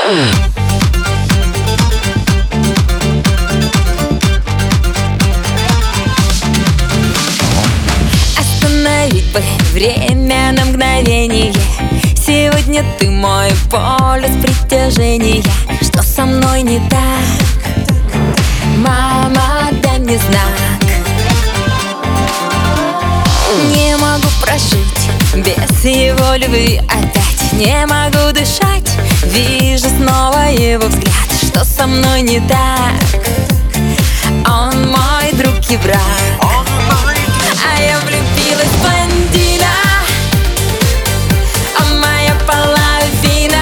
Остановить бы время на мгновение. Сегодня ты мой полюс притяжения. Что со мной не так? Мама, дай мне знак. Не могу прожить без его любви опять. Не могу дышать, вижу снова его взгляд. Что со мной не так? Он мой друг и брат. А я влюбилась в блондина, он моя половина.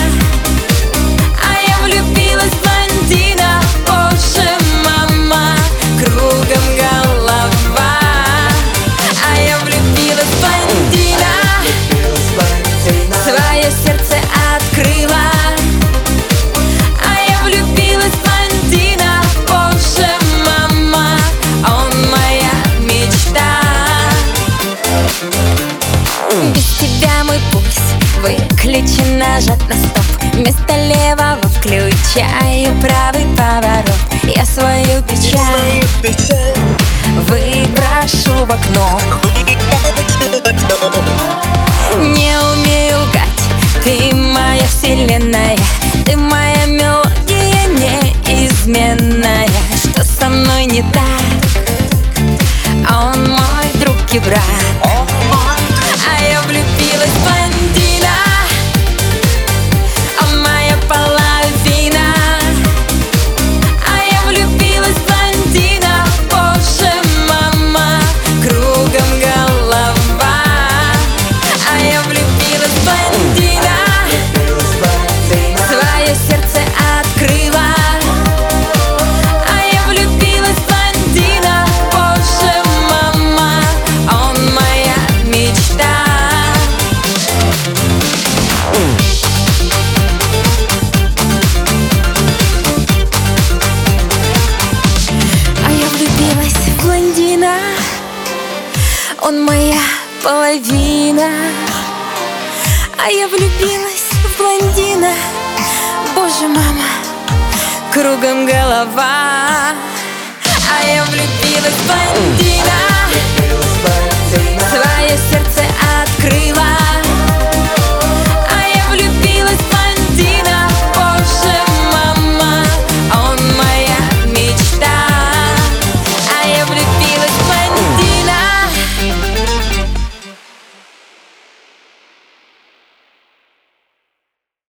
А я влюбилась в блондина, боже, мама, кругом голова. А я влюбилась в блондина, свое сердце открыла. А я влюбилась в блондина, боже, мама, он моя мечта. Без тебя мой пульс выключен, нажат на стоп. Вместо левого включаю правый поворот. Я свою печаль выброшу в окно. Не умею лгать, ты моя вселенная. Ты моя мелодия неизменная. Что со мной не так? Он мой друг и брат. А я влюбилась в блондина, он моя половина. А я влюбилась в блондина, боже, мама, кругом голова. А я влюбилась в блондина, свое сердце открыла. А я влюбилась в блондина, боже, мама, он моя мечта. А я влюбилась в блондина, он моя половина. А я влюбилась в блондина, боже, мама, кругом голова. А я влюбилась в блондина.